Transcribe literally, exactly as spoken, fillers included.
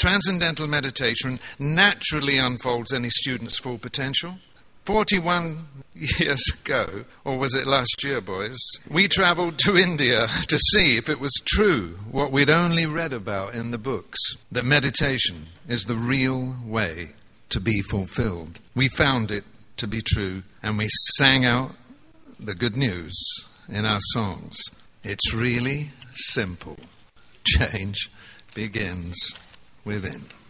Transcendental meditation naturally unfolds any student's full potential. forty-one years ago, or was it last year, boys, we travelled to India to see if it was true what we'd only read about in the books, that meditation is the real way to be fulfilled. We found it to be true, and we sang out the good news in our songs. It's really simple. Change begins within.